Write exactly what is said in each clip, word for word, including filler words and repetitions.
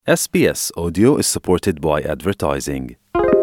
S B S Audio is supported by advertising.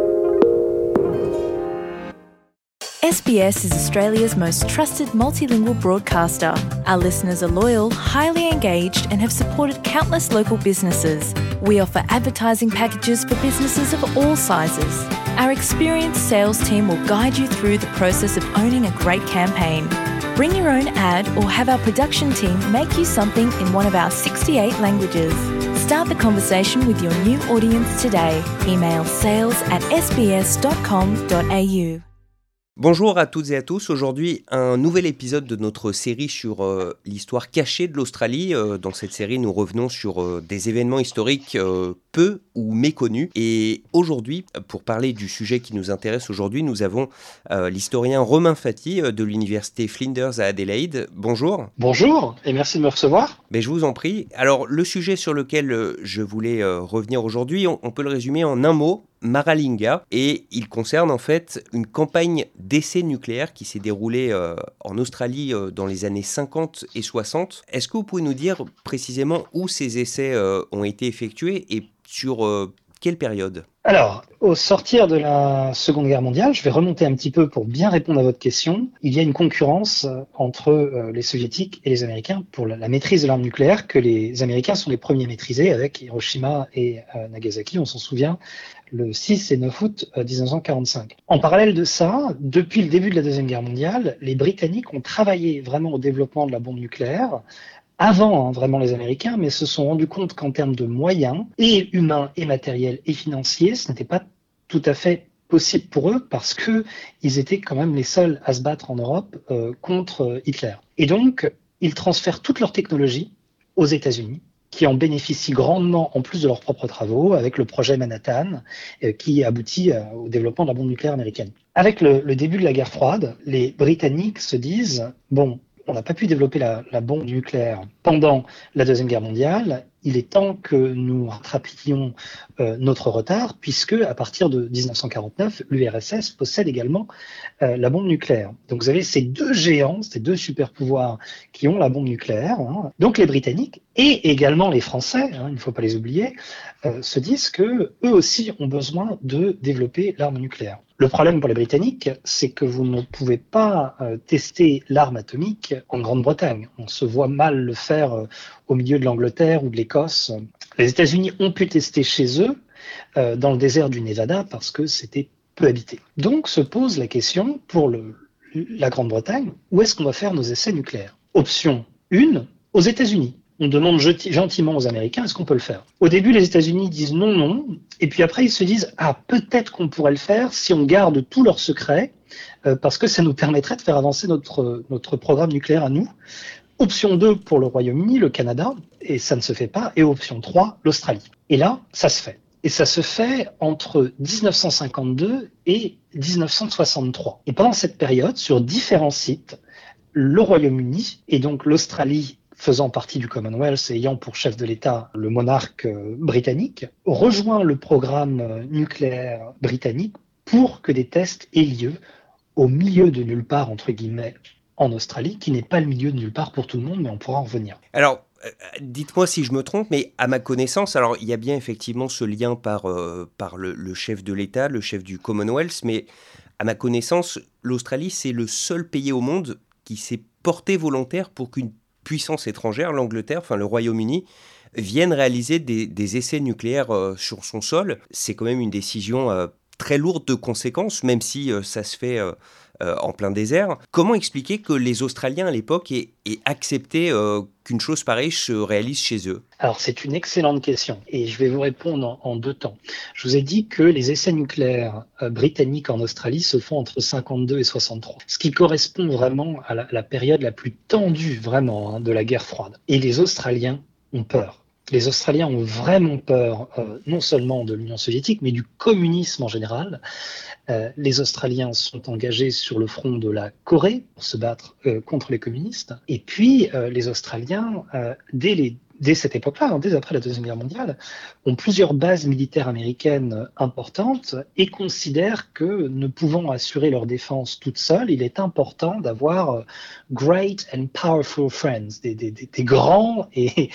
S B S is Australia's most trusted multilingual broadcaster. Our listeners are loyal, highly engaged, and have supported countless local businesses. We offer advertising packages for businesses of all sizes. Our experienced sales team will guide you through the process of owning a great campaign. Bring your own ad or have our production team make you something in one of our sixty-eight languages. Start the conversation with your new audience today. Email sales at s b s dot com dot a u. Bonjour à toutes et à tous. Aujourd'hui, un nouvel épisode de notre série sur euh, l'histoire cachée de l'Australie. Euh, dans cette série, nous revenons sur euh, des événements historiques euh, peu ou méconnus. Et aujourd'hui, pour parler du sujet qui nous intéresse aujourd'hui, nous avons euh, l'historien Romain Fati euh, de l'université Flinders à Adélaïde. Bonjour. Bonjour et merci de me recevoir. Mais je vous en prie. Alors, le sujet sur lequel euh, je voulais euh, revenir aujourd'hui, on, on peut le résumer en un mot. Maralinga, et il concerne en fait une campagne d'essais nucléaires qui s'est déroulée euh, en Australie euh, dans les années cinquante et soixante. Est-ce que vous pouvez nous dire précisément où ces essais euh, ont été effectués et sur euh, quelle période ? Alors, au sortir de la Seconde Guerre mondiale, je vais remonter un petit peu pour bien répondre à votre question. Il y a une concurrence entre euh, les Soviétiques et les Américains pour la, la maîtrise de l'arme nucléaire, que les Américains sont les premiers à maîtriser avec Hiroshima et euh, Nagasaki, on s'en souvient, le six et neuf août dix-neuf cent quarante-cinq. En parallèle de ça, depuis le début de la Deuxième Guerre mondiale, les Britanniques ont travaillé vraiment au développement de la bombe nucléaire, avant hein, vraiment les Américains, mais se sont rendus compte qu'en termes de moyens, et humains, et matériels, et financiers, ce n'était pas tout à fait possible pour eux parce que ils étaient quand même les seuls à se battre en Europe euh, contre Hitler. Et donc, ils transfèrent toute leur technologie aux États-Unis, qui en bénéficient grandement en plus de leurs propres travaux, avec le projet Manhattan, euh, qui aboutit euh, au développement de la bombe nucléaire américaine. Avec le, le début de la guerre froide, les Britanniques se disent « bon, on n'a pas pu développer la, la bombe nucléaire pendant la Deuxième Guerre mondiale, il est temps que nous rattrapions euh, notre retard, puisque à partir de dix-neuf cent quarante-neuf, l'U R S S possède également euh, la bombe nucléaire. Donc vous avez ces deux géants, ces deux super-pouvoirs qui ont la bombe nucléaire. Hein. Donc les Britanniques et également les Français, hein, il ne faut pas les oublier, euh, se disent que eux aussi ont besoin de développer l'arme nucléaire. Le problème pour les Britanniques, c'est que vous ne pouvez pas euh, tester l'arme atomique en Grande-Bretagne. On se voit mal le faire euh, au milieu de l'Angleterre ou de l'Écosse. Les États-Unis ont pu tester chez eux, euh, dans le désert du Nevada, parce que c'était peu habité. Donc se pose la question pour le, la Grande-Bretagne, où est-ce qu'on va faire nos essais nucléaires ? Option un, aux États-Unis. On demande gentiment aux Américains, est-ce qu'on peut le faire ? Au début, les États-Unis disent non, non, et puis après, ils se disent, ah, peut-être qu'on pourrait le faire si on garde tous leurs secrets, euh, parce que ça nous permettrait de faire avancer notre, notre programme nucléaire à nous. Option deux pour le Royaume-Uni, le Canada, et ça ne se fait pas, et option trois, l'Australie. Et là, ça se fait. Et ça se fait entre dix-neuf cent cinquante-deux et dix-neuf cent soixante-trois. Et pendant cette période, sur différents sites, le Royaume-Uni et donc l'Australie, faisant partie du Commonwealth et ayant pour chef de l'État le monarque euh, britannique, rejoint le programme euh, nucléaire britannique pour que des tests aient lieu au milieu de nulle part, entre guillemets, en Australie, qui n'est pas le milieu de nulle part pour tout le monde, mais on pourra en revenir. Alors, euh, dites-moi si je me trompe, mais à ma connaissance, alors il y a bien effectivement ce lien par, euh, par le, le chef de l'État, le chef du Commonwealth, mais à ma connaissance, l'Australie, c'est le seul pays au monde qui s'est porté volontaire pour qu'une puissance étrangère, l'Angleterre, enfin le Royaume-Uni, viennent réaliser des, des essais nucléaires euh, sur son sol. C'est quand même une décision euh, très lourde de conséquences, même si euh, ça se fait euh, euh, en plein désert. Comment expliquer que les Australiens à l'époque aient, aient accepté euh, qu'une chose pareille se réalise chez eux ? Alors c'est une excellente question et je vais vous répondre en, en deux temps. Je vous ai dit que les essais nucléaires euh, britanniques en Australie se font entre cinquante-deux et soixante-trois, ce qui correspond vraiment à la, la période la plus tendue vraiment hein, de la guerre froide. Et les Australiens ont peur. Les Australiens ont vraiment peur, euh, non seulement de l'Union soviétique, mais du communisme en général. Euh, les Australiens sont engagés sur le front de la Corée pour se battre euh, contre les communistes. Et puis, euh, les Australiens, euh, dès, les, dès cette époque-là, hein, dès après la Deuxième Guerre mondiale, ont plusieurs bases militaires américaines importantes et considèrent que, ne pouvant assurer leur défense toute seule, il est important d'avoir euh, great and powerful friends, des, des, des, des grands et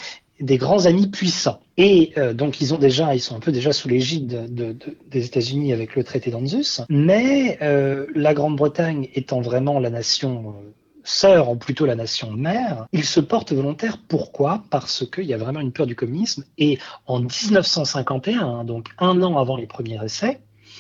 des grands amis puissants. Et euh, donc ils ont déjà, ils sont un peu déjà sous l'égide de, de, de, des États-Unis avec le traité d'Anzus, mais euh, la Grande-Bretagne étant vraiment la nation euh, sœur, ou plutôt la nation mère, ils se portent volontaires. Pourquoi ? Parce qu'il y a vraiment une peur du communisme. Et en dix-neuf cent cinquante et un, donc un an avant les premiers essais,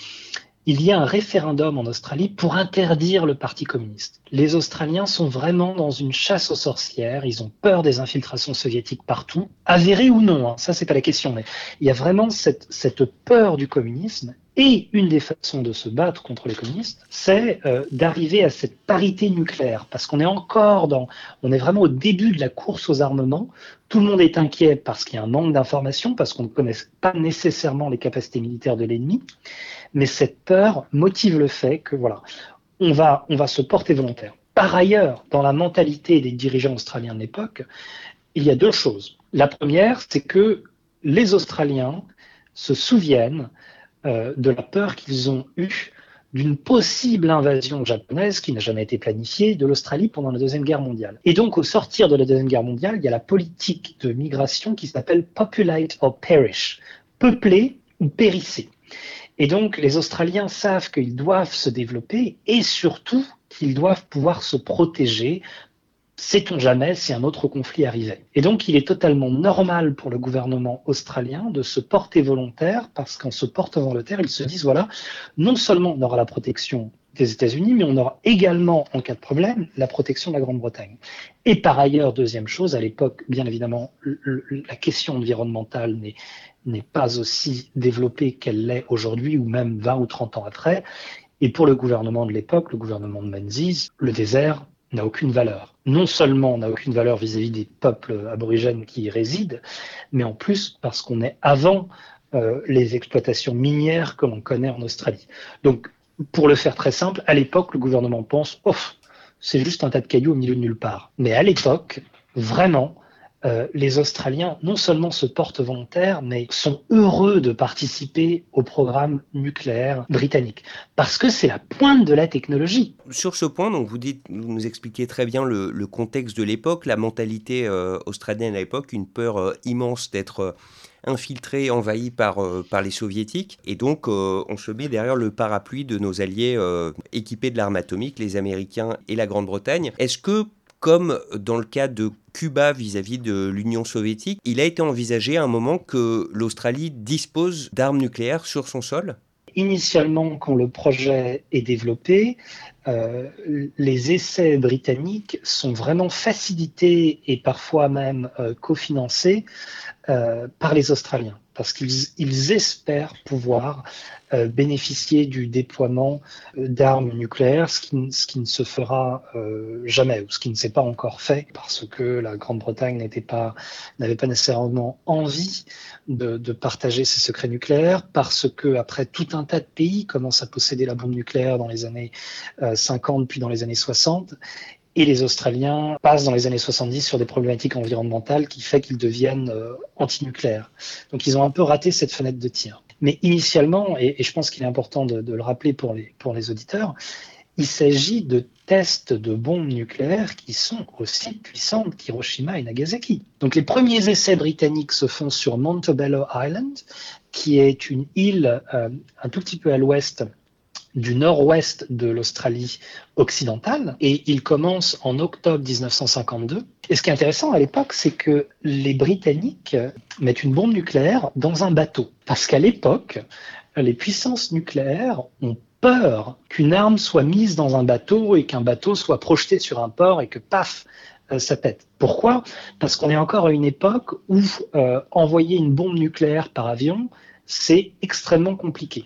il y a un référendum en Australie pour interdire le Parti communiste. Les Australiens sont vraiment dans une chasse aux sorcières, ils ont peur des infiltrations soviétiques partout, avérées ou non, hein, ça c'est pas la question, mais il y a vraiment cette, cette peur du communisme. Et une des façons de se battre contre les communistes, c'est euh, d'arriver à cette parité nucléaire, parce qu'on est encore dans, on est vraiment au début de la course aux armements. Tout le monde est inquiet parce qu'il y a un manque d'informations, parce qu'on ne connaît pas nécessairement les capacités militaires de l'ennemi, mais cette peur motive le fait que voilà, on va, on va se porter volontaire. Par ailleurs, dans la mentalité des dirigeants australiens de l'époque, il y a deux choses. La première, c'est que les Australiens se souviennent Euh, de la peur qu'ils ont eue d'une possible invasion japonaise qui n'a jamais été planifiée de l'Australie pendant la Deuxième Guerre mondiale. Et donc, au sortir de la Deuxième Guerre mondiale, il y a la politique de migration qui s'appelle « populate or perish », peupler ou périsser. Et donc, les Australiens savent qu'ils doivent se développer et surtout qu'ils doivent pouvoir se protéger, sait-on jamais si un autre conflit arrivait. Et donc, il est totalement normal pour le gouvernement australien de se porter volontaire, parce qu'en se portant volontaire, ils se disent, voilà, non seulement on aura la protection des États-Unis, mais on aura également, en cas de problème, la protection de la Grande-Bretagne. Et par ailleurs, deuxième chose, à l'époque, bien évidemment, le, la question environnementale n'est, n'est pas aussi développée qu'elle l'est aujourd'hui, ou même vingt ou trente ans après. Et pour le gouvernement de l'époque, le gouvernement de Menzies, le désert n'a aucune valeur. Non seulement n'a aucune valeur vis-à-vis des peuples aborigènes qui y résident, mais en plus parce qu'on est avant euh, les exploitations minières que l'on connaît en Australie. Donc, pour le faire très simple, à l'époque, le gouvernement pense « Oh, c'est juste un tas de cailloux au milieu de nulle part ». Mais à l'époque, vraiment, euh, les Australiens non seulement se portent volontaires, mais sont heureux de participer au programme nucléaire britannique, parce que c'est la pointe de la technologie. Sur ce point, donc vous, dites, vous nous expliquez très bien le, le contexte de l'époque, la mentalité euh, australienne à l'époque, une peur euh, immense d'être euh, infiltré, envahi par, euh, par les soviétiques, et donc euh, on se met derrière le parapluie de nos alliés euh, équipés de l'arme atomique, les Américains et la Grande-Bretagne. Est-ce que, comme dans le cas de Cuba vis-à-vis de l'Union soviétique, il a été envisagé à un moment que l'Australie dispose d'armes nucléaires sur son sol ? Initialement, quand le projet est développé, euh, les essais britanniques sont vraiment facilités et parfois même euh, cofinancés euh, par les Australiens, parce qu'ils ils espèrent pouvoir euh, bénéficier du déploiement euh, d'armes nucléaires, ce qui, ce qui ne se fera euh, jamais, ou ce qui ne s'est pas encore fait, parce que la Grande-Bretagne n'était pas, n'avait pas nécessairement envie de, de partager ses secrets nucléaires, parce que après tout un tas de pays commencent à posséder la bombe nucléaire dans les années euh, cinquante puis dans les années soixante, et les Australiens passent dans les années soixante-dix sur des problématiques environnementales qui fait qu'ils deviennent euh, antinucléaires. Donc ils ont un peu raté cette fenêtre de tir. Mais initialement, et, et je pense qu'il est important de, de le rappeler pour les, pour les auditeurs, il s'agit de tests de bombes nucléaires qui sont aussi puissantes qu'Hiroshima et Nagasaki. Donc les premiers essais britanniques se font sur Montebello Island, qui est une île euh, un tout petit peu à l'ouest du nord-ouest de l'Australie occidentale, et il commence en octobre dix-neuf cent cinquante-deux. Et ce qui est intéressant à l'époque, c'est que les Britanniques mettent une bombe nucléaire dans un bateau. Parce qu'à l'époque, les puissances nucléaires ont peur qu'une arme soit mise dans un bateau et qu'un bateau soit projeté sur un port et que paf, ça pète. Pourquoi ? Parce qu'on est encore à une époque où euh, envoyer une bombe nucléaire par avion, c'est extrêmement compliqué.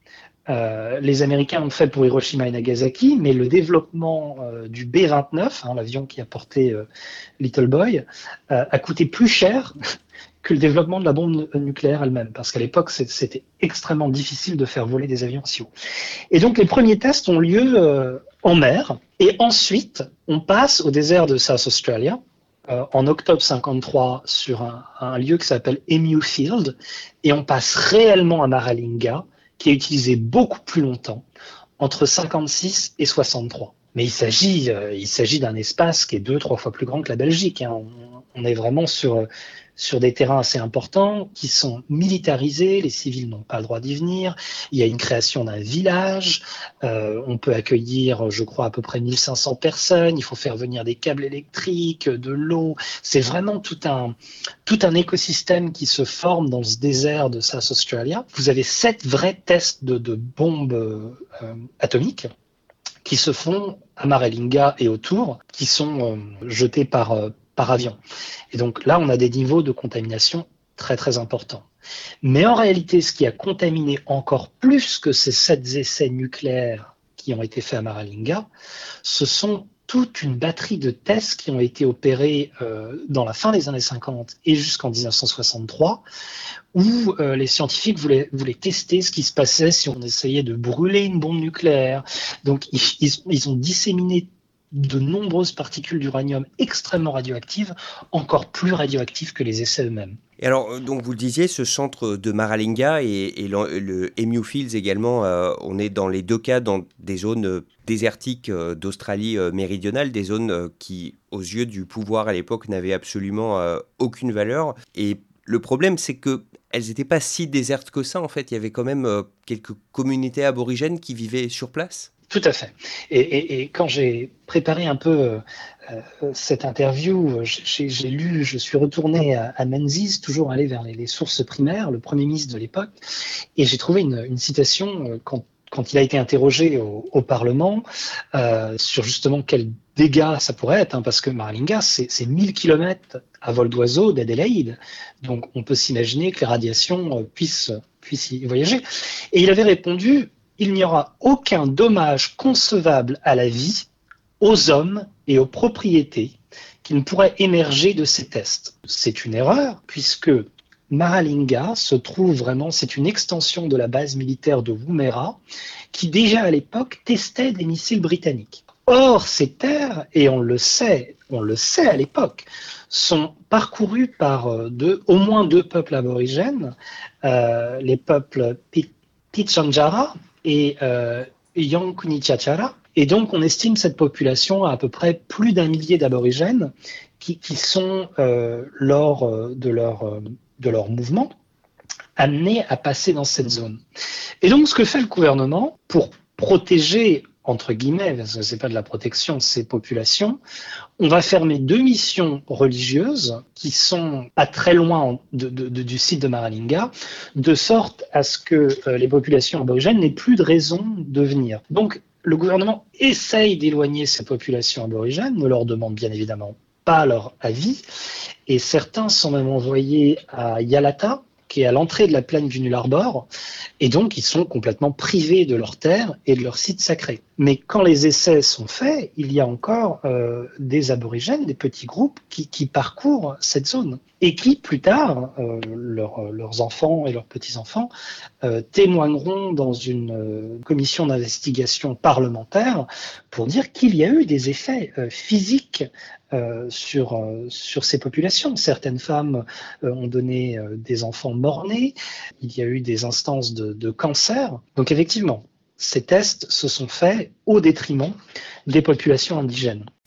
Euh, les Américains l'ont fait pour Hiroshima et Nagasaki, mais le développement euh, du B vingt-neuf, hein, l'avion qui a porté euh, Little Boy, euh, a coûté plus cher que le développement de la bombe nucléaire elle-même, parce qu'à l'époque, c'était extrêmement difficile de faire voler des avions si haut. Et donc, les premiers tests ont lieu euh, en mer, et ensuite, on passe au désert de South Australia, euh, en octobre cinquante-trois, sur un, un lieu qui s'appelle Emu Field, et on passe réellement à Maralinga, qui est utilisé beaucoup plus longtemps, entre cinquante-six et soixante-trois. Mais il s'agit, euh, il s'agit d'un espace qui est deux, trois fois plus grand que la Belgique. Hein. On, on est vraiment sur, sur des terrains assez importants qui sont militarisés, les civils n'ont pas le droit d'y venir, il y a une création d'un village, euh, on peut accueillir, je crois, à peu près mille cinq cents personnes, il faut faire venir des câbles électriques, de l'eau, c'est vraiment tout un, tout un écosystème qui se forme dans ce désert de South Australia. Vous avez sept vrais tests de, de bombes euh, atomiques qui se font à Maralinga et autour, qui sont euh, jetés par, euh, par avion. Et donc là, on a des niveaux de contamination très très importants. Mais en réalité, ce qui a contaminé encore plus que ces sept essais nucléaires qui ont été faits à Maralinga, ce sont toute une batterie de tests qui ont été opérés euh, dans la fin des années cinquante et jusqu'en dix-neuf cent soixante-trois, où euh, les scientifiques voulaient, voulaient tester ce qui se passait si on essayait de brûler une bombe nucléaire. Donc ils, ils, ils ont disséminé de nombreuses particules d'uranium extrêmement radioactives, encore plus radioactives que les essais eux-mêmes. Et alors, donc vous le disiez, ce centre de Maralinga et, et le, le Emu Fields également, euh, on est dans les deux cas dans des zones euh, désertiques euh, d'Australie euh, méridionale, des zones euh, qui, aux yeux du pouvoir à l'époque, n'avaient absolument euh, aucune valeur. Et le problème, c'est que elles n'étaient pas si désertes que ça, en fait. Il y avait quand même euh, quelques communautés aborigènes qui vivaient sur place. Tout à fait. Et, et, et quand j'ai préparé un peu euh, cette interview, j'ai, j'ai lu, je suis retourné à, à Menzies, toujours allé vers les, les sources primaires, le Premier ministre de l'époque, et j'ai trouvé une, une citation euh, quand, quand il a été interrogé au, au Parlement euh, sur justement quels dégâts ça pourrait être, hein, parce que Maralinga, c'est, c'est mille kilomètres à vol d'oiseau d'Adélaïde, donc on peut s'imaginer que les radiations euh, puissent, puissent y voyager. Et il avait répondu: il n'y aura aucun dommage concevable à la vie, aux hommes et aux propriétés qui ne pourrait émerger de ces tests. C'est une erreur, puisque Maralinga se trouve vraiment, c'est une extension de la base militaire de Woomera, qui déjà à l'époque testait des missiles britanniques. Or, ces terres, et on le sait, on le sait à l'époque, sont parcourues par deux, au moins deux peuples aborigènes, euh, les peuples Pitjantjara et euh, Yankunytjatjara. Et donc, on estime cette population à à peu près plus d'un millier d'aborigènes qui, qui sont, euh, lors de leur, de leur mouvement, amenés à passer dans cette zone. Et donc, ce que fait le gouvernement pour protéger, entre guillemets, parce que c'est pas de la protection de ces populations, on va fermer deux missions religieuses qui sont à très loin de, de, de, du site de Maralinga, de sorte à ce que euh, les populations aborigènes n'aient plus de raison de venir. Donc, le gouvernement essaye d'éloigner ces populations aborigènes, ne leur demande bien évidemment pas leur avis, et certains sont même envoyés à Yalata, qui est à l'entrée de la plaine du Nullarbor, et donc ils sont complètement privés de leurs terres et de leurs sites sacrés. Mais quand les essais sont faits, il y a encore euh, des aborigènes, des petits groupes qui, qui parcourent cette zone et qui, plus tard, euh, leur, leurs enfants et leurs petits-enfants euh, témoigneront dans une euh, commission d'investigation parlementaire pour dire qu'il y a eu des effets euh, physiques euh, sur, euh, sur ces populations. Certaines femmes euh, ont donné euh, des enfants mort-nés, il y a eu des instances de, de cancer. Donc effectivement, ces tests se sont faits au détriment des populations indigènes.